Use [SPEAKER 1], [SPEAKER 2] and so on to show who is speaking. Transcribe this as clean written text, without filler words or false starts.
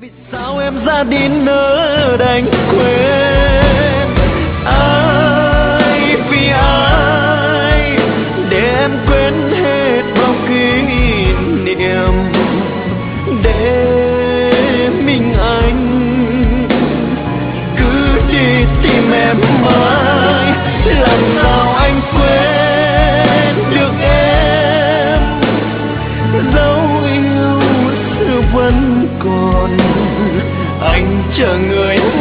[SPEAKER 1] Sao em ra đi nỡ đành quên ai vì ai để em quên hết bao kỷ niệm, để mình anh cứ đi tìm em mãi. Làm sao anh quên được em, dấu yêu xưa vẫn còn, anh chờ người